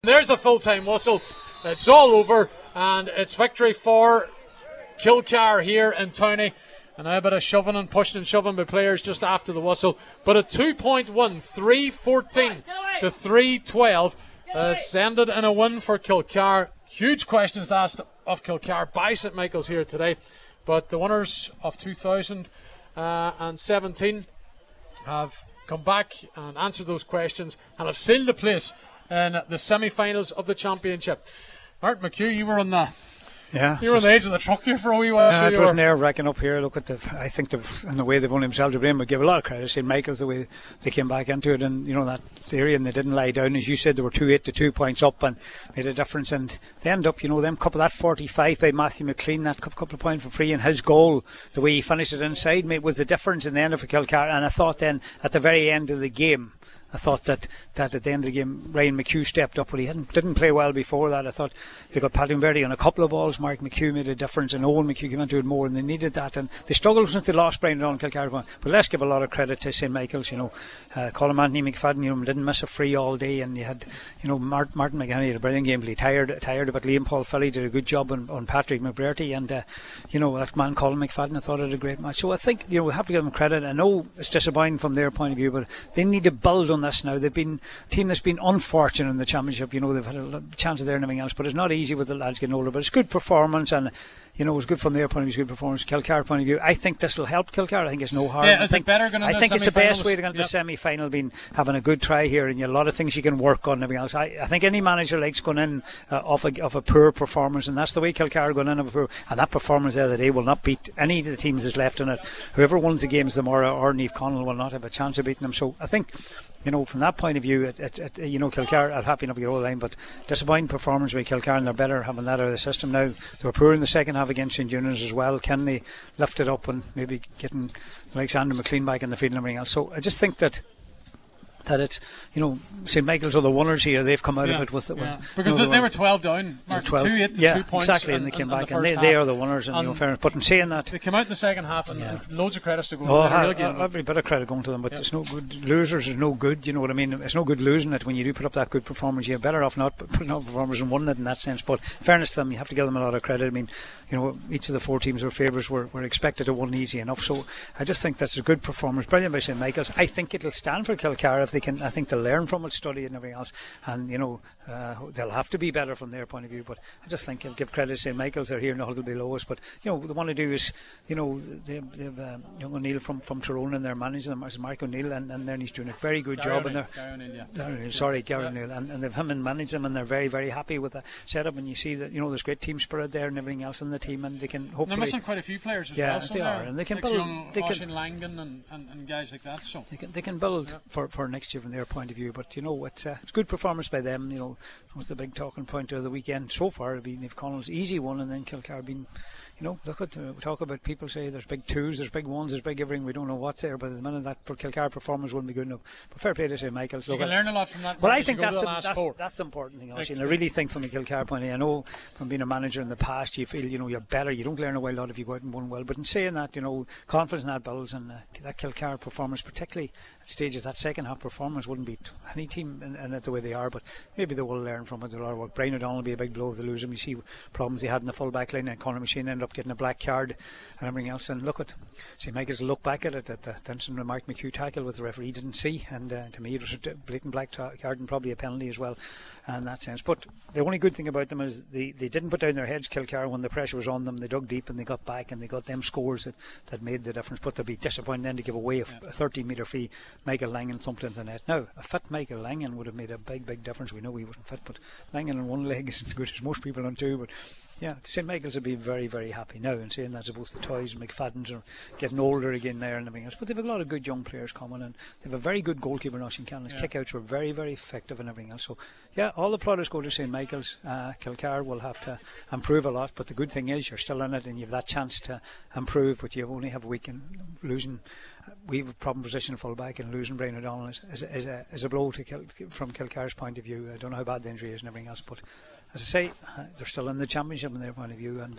There's the full-time whistle. It's all over, and it's victory for Kilcar here in Towney. And now a bit of shoving and pushing and shoving by players just after the whistle. But a 2-point win, 3-14 to 3-12. It's ended in a win for Kilcar. Huge questions asked of Kilcar by St Michael's here today. But the winners of 2017 have come back and answered those questions and have sealed the place in the semi-finals of the championship. Martin McHugh, you were on the you were on the edge of the truck here for a wee while. It was nerve-wracking up here. Look at I think in the way they've won themselves to blame, but give a lot of credit to St Michael's the way they came back into it, and that theory, and they didn't lie down. As you said, they were 2-8 to 2 points up and made a difference, and they end up, them couple that 45 by Matthew McLean, that couple of points for free, and his goal, the way he finished it inside, was the difference in the end of Kilcar. And I thought then at the very end of the game, that at the end of the game, Ryan McHugh stepped up, but he didn't play well before that. I thought they got Paddy Verdi on a couple of balls. Mark McHugh made a difference, and Owen McHugh came into it more, and they needed that. And they struggled since they lost Brian on Kilcar. But let's give a lot of credit to St Michael's. Colin Anthony McFadden, didn't miss a free all day, and you had, Martin McGahey had a brilliant game, but he tired a bit. Liam Paul Philly did a good job on Patrick McBrearty, and that man Colin McFadden, I thought had a great match. So I think we have to give them credit. I know it's disappointing from their point of view, but they need to build on this now. They've been a team that's been unfortunate in the championship. They've had a lot of chances there and everything else, but it's not easy with the lads getting older. But it's good performance, and it was good from their point of view. It's good performance. Kilcar point of view, I think this will help Kilcar. I think it's no harm. Yeah, is it better going into I think it's the best way to go into the semi-final, being having a good try here, and a lot of things you can work on and everything else. I think any manager likes going in off a poor performance, and that's the way Kilcar are going in of a poor. And that performance there today will not beat any of the teams that's left in it. Whoever wins the games tomorrow, or Niamh Connell, will not have a chance of beating them. So I think, from that point of view, Kilcar are happy enough to get over the line, but disappointing performance by Kilcar, and they're better having that out of the system now. They were poor in the second half against St Eunice as well. Can they lift it up and maybe getting Alexander McLean back in the field and everything else? So I just think that it's, St Michael's are the winners here. They've come out of it with because they were 12 down, Mark, 2-8 to 2 points. Exactly, and they came back, and they are the winners. And fairness, but in saying that, they came out in the second half, and loads of credits to go. Every bit of credit going to them, but it's no good. Losers is no good. You know what I mean? It's no good losing it when you do put up that good performance. You're better off not putting up performance and winning it in that sense. But in fairness to them, you have to give them a lot of credit. I mean, each of the four teams were favourites were expected to win easy enough. So I just think that's a good performance, brilliant by St Michael's. I think it'll stand for Kilcar if they can. I think they'll learn from it, study it and everything else, and they'll have to be better from their point of view. But I just think I'll give credit to St Michael's. They're here in the huddle below us, but what they want to do is they have young O'Neill from Tyrone, and they're managing them as Mark O'Neill, and then he's doing a very good job. And Gary O'Neill, and they've him and manage them, and they're very, very happy with the setup. And you see that there's great team spirit there and everything else in the team, and they can hopefully. They're missing quite a few players as well. Yeah, they are, and they can build. Oisin Langan and guys like that. So they can build for next year from their point of view. But it's good performance by them. Was the big talking point of the weekend so far. It'll be Niamh Connell's easy one, and then Kilcar being, look at we talk about people say there's big twos, there's big ones, there's big everything. We don't know what's there, but at the minute that Kilcar performance wouldn't be good enough. But fair play to St Michael's. You can learn a lot from that. Well, I think that's the important thing. I really think from a Kilcar point of view, I know from being a manager in the past, you feel you're better. You don't learn a lot if you go out and win well. But in saying that, confidence in that builds, and that Kilcar performance, particularly at stages, that second half performance wouldn't beat any team in it the way they are. But maybe they will learn from it. A lot of work. Brian O'Donnell will be a big blow if they lose him. You see problems they had in the full back line, and Conor Machine ended up getting a black card and everything else. And look at St Michael's look back at it, at the Denson and Mark McHugh tackle with the referee didn't see, and to me it was a blatant black card and probably a penalty as well in that sense. But the only good thing about them is they didn't put down their heads, Kilcar, when the pressure was on them. They dug deep and they got back, and they got them scores that made the difference. But they'll be disappointed then to give away a 30-metre free Michael Langan thumped into the net. Now a fit Michael Langan would have made a big difference. We know he wasn't fit, but Langan on one leg isn't good as most people on two. But St Michael's will be very, very happy now, and saying that both the Toys and McFaddens are getting older again there and everything else. But they've a lot of good young players coming, and they have a very good goalkeeper in Oisin Cannon. His kickouts were very, very effective and everything else. So all the plaudits go to St Michael's. Kilcar will have to improve a lot, but the good thing is you're still in it and you have that chance to improve, but you only have a week, and losing. We have a problem position full back, and losing Brian O'Donnell is a blow from Kilcar's point of view. I don't know how bad the injury is and everything else, but as I say, they're still in the championship from their point of view, and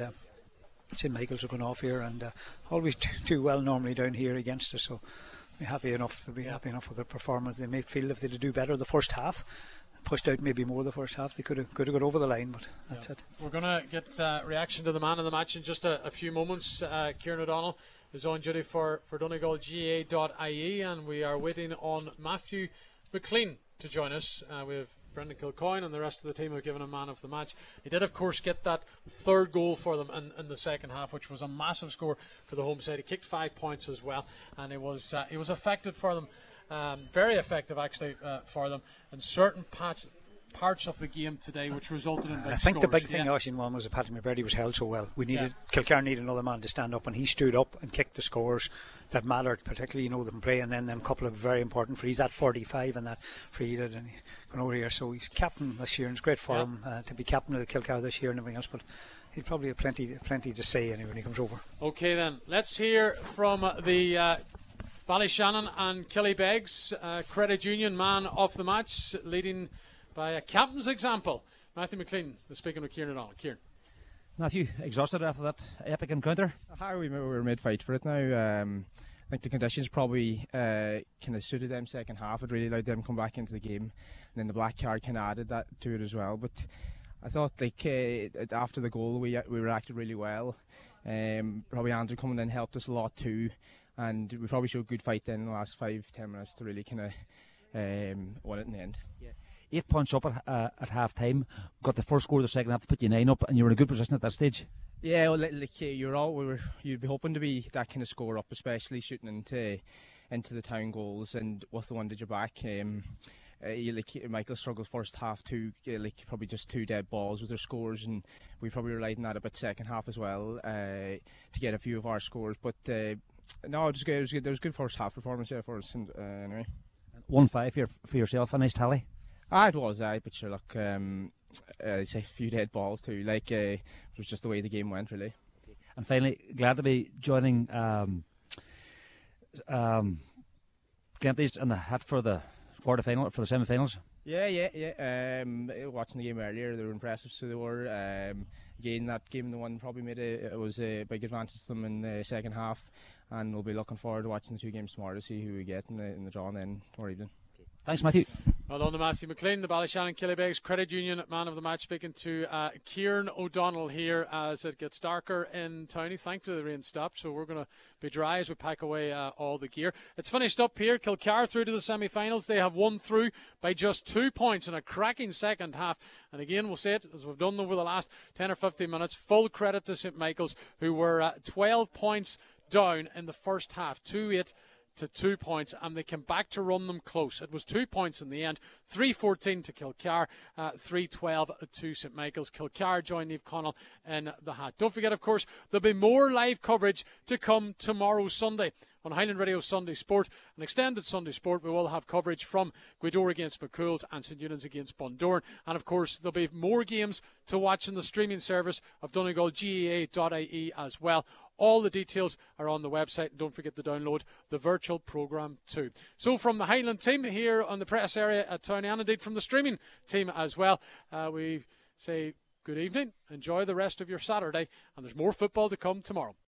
St Michael's are going off here, and always too well normally down here against us. So they'll be happy enough with their performance. They may feel if they do better the first half, pushed out maybe more the first half. They could have got over the line, but that's it. We're going to get reaction to the man of the match in just a few moments. Kieran O'Donnell is on duty for DonegalGAA.ie, and we are waiting on Matthew McLean to join us. We have Brendan Kilcoyne and the rest of the team have given him man of the match. He did, of course, get that third goal for them in the second half, which was a massive score for the home side. He kicked 5 points as well, and it was effective for them, very effective actually for them in certain parts of the game today, which resulted in big I think scores. the big thing, Oisin, one was that Patrick McBurdy was held so well. Kilcar needed another man to stand up, and he stood up and kicked the scores that mattered, particularly, them play, and then them couple of very important frees, that 45 and that free he did, and he's gone over here. So he's captain this year, and it's great for him to be captain of Kilcar this year and everything else, but he'll probably have plenty to say anyway when he comes over. Okay then, let's hear from the Ballyshannon and Killybegs Credit Union man of the match, leading by a captain's example. Matthew McLean is speaking with Kieran O'Donnell. Kieran. Matthew, exhausted after that epic encounter? We were mid-fight for it now. I think the conditions probably kind of suited them second half. It really allowed them to come back into the game. And then the black card kind of added that to it as well. But I thought after the goal we reacted really well. Probably Andrew coming in helped us a lot too. And we probably showed good fight then in the last 5-10 minutes to really kind of win it in the end. Yeah. 8 points up at half time, got the first score of the second half to put you 9 up, and you were in a good position at that stage. Yeah, well, you'd be hoping to be that kind of score up, especially shooting into the town goals, and with the one digit back. Michael struggled first half too, probably just 2 dead balls with their scores, and we probably relied on that a bit second half as well to get a few of our scores. But no, it was good. There was good first half performance there for us. And, anyway, 1-5 for yourself, a nice tally. It was, but sure, look, it's a few dead balls too. It was just the way the game went, really. And finally, glad to be joining Glenties in the hat for the quarter-final, for the semi-finals. Yeah. Watching the game earlier, they were impressive, so they were. Again, that game, the one probably it was a big advantage to them in the second half, and we'll be looking forward to watching the 2 games tomorrow to see who we get in the draw and then tomorrow evening. Thanks, Matthew. Well done to Matthew McLean, the Ballyshannon Killybegs Credit Union man of the match, speaking to Kieran O'Donnell here as it gets darker in Townie. Thankfully the rain stopped, so we're going to be dry as we pack away all the gear. It's finished up here. Kilcar through to the semi-finals. They have won through by just 2 points in a cracking second half. And again, we'll say it as we've done over the last 10 or 15 minutes. Full credit to St Michael's, who were 12 points down in the first half, 2-8 to 2 points, and they came back to run them close. It was 2 points in the end, 3-14 to Kilcar, 3-12 to St Michael's. Kilcar joined Niamh Conaill in the hat. Don't forget, of course, there'll be more live coverage to come tomorrow Sunday on Highland Radio Sunday Sport, an extended Sunday Sport. We will have coverage from Gweedore against McCool's and St Eunan's against Bundoran, and of course there'll be more games to watch in the streaming service of DonegalGAA.ie as well. All the details are on the website, and don't forget to download the virtual programme too. So from the Highland team here on the press area at Townie, and indeed from the streaming team as well, we say good evening, enjoy the rest of your Saturday, and there's more football to come tomorrow.